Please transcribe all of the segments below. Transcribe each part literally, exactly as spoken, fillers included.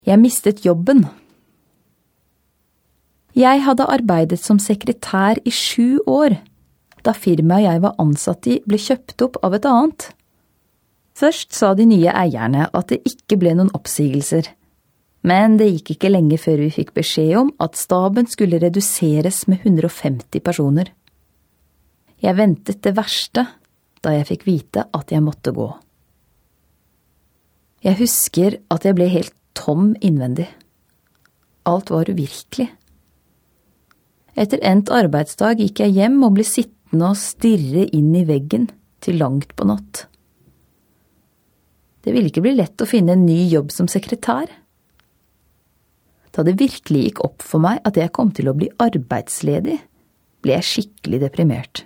Jeg mistet jobben. Jeg hadde arbeidet som sekretær i sju år, da firmaet jeg var ansatt i ble kjøpt opp av et annet. Først sa de nye eierne at det ikke ble noen oppsigelser, men det gikk ikke lenge før vi fikk beskjed om at staben skulle reduseres med hundre og femti personer. Jeg ventet det verste da jeg fikk vite at jeg måtte gå. Jeg husker at jeg ble helt tom innvendig. Alt var uvirkelig. Etter endt arbeidsdag gikk jeg hjem og ble sittende og stirre inn i veggen til langt på natt. Det ville ikke bli lett å finne en ny jobb som sekretær. Da det virkelig gikk opp for meg at jeg kom til å bli arbeidsledig, ble jeg skikkelig deprimert.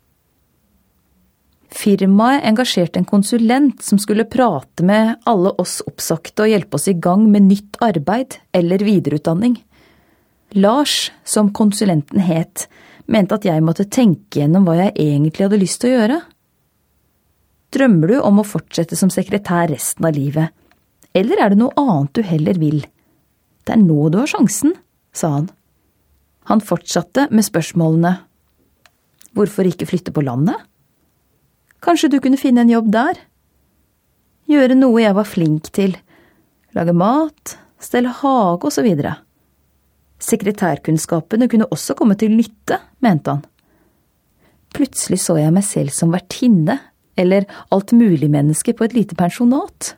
Firmaet engasjerte en konsulent som skulle prate med alle oss oppsagte og hjelpe oss i gang med nytt arbeid eller videreutdanning. Lars, som konsulenten het, mente at jeg måtte tenke gjennom hva jeg egentlig hadde lyst til å gjøre. Drømmer du om å fortsette som sekretær resten av livet, eller er det noe annet du heller vil? Det er nå du har sjansen, sa han. Han fortsatte med spørsmålene. Hvorfor ikke flytte på landet? Kanskje du kunne finne en jobb der? Gjøre noe jeg var flink til. Lage mat, stelle hage og så videre. Sekretærkunnskapene kunne også komme til nytte, mente han. Plutselig så jeg meg selv som vertinne, eller alt mulig menneske på et lite pensjonat.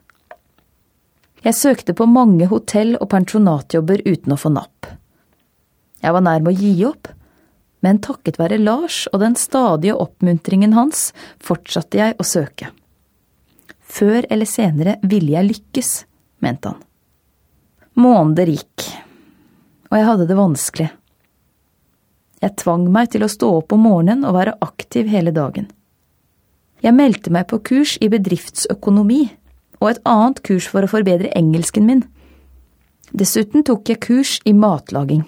Jeg søkte på mange hotell- og pensjonatjobber uten å få napp. Jeg var nær med å gi opp, men takket være Lars og den stadige oppmuntringen hans, fortsatte jeg å søke. Før eller senere ville jeg lykkes, mente han. Måneder gikk, og jeg hadde det vanskelig. Jeg tvang meg til å stå opp om morgenen og være aktiv hele dagen. Jeg meldte meg på kurs i bedriftsøkonomi, og et annet kurs for å forbedre engelsken min. Dessuten tok jeg kurs i matlaging.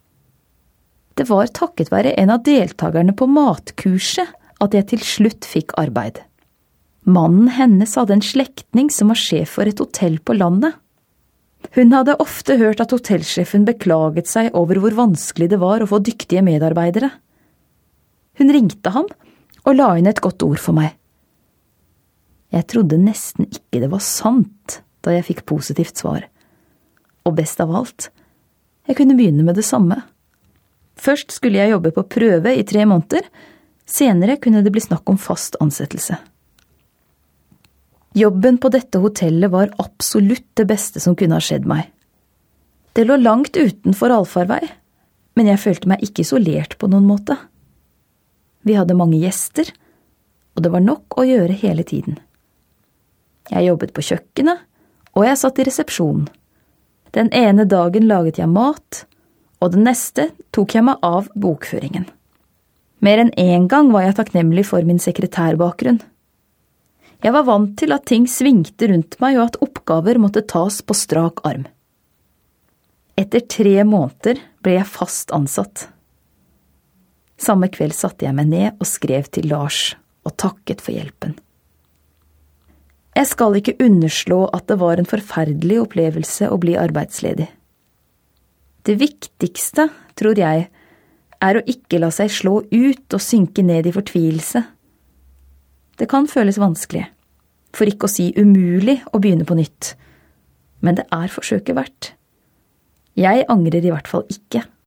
Det var takket være en av deltakerne på matkurset at jeg til slutt fikk arbeid. Mannen hennes hadde en slektning som var sjef for et hotell på landet. Hun hadde ofte hørt at hotellsjefen beklaget seg over hvor vanskelig det var å få dyktige medarbeidere. Hun ringte ham og la inn et godt ord for meg. Jeg trodde nesten ikke det var sant da jeg fikk positivt svar. Og best av alt, jeg kunne begynne med det samme. Først skulle jeg jobbe på prøve i tre måneder, senere kunne det bli snakk om fast ansettelse. Jobben på dette hotellet var absolutt det beste som kunne ha skjedd meg. Det lå langt utenfor allfarvei, men jeg følte meg ikke isolert på noen måte. Vi hadde mange gjester, og det var nok å gjøre hele tiden. Jeg jobbet på kjøkkenet, og jeg satt i resepsjonen. Den ene dagen laget jeg mat, og den neste tok jeg meg av bokføringen. Mer enn en gang var jeg takknemlig for min sekretærbakgrunn. Jeg var vant til at ting svingte rundt meg, og at oppgaver måtte tas på strak arm. Etter tre måneder ble jeg fast ansatt. Samme kveld satte jeg meg ned og skrev til Lars og takket for hjelpen. Jeg skal ikke underslå at det var en forferdelig opplevelse å bli arbeidsledig. Det viktigste, tror jeg, er å ikke la seg slå ut og synke ned i fortvilelse. Det kan føles vanskelig, for ikke å si umulig å begynne på nytt, men det er forsøket verdt. Jeg angrer i hvert fall ikke.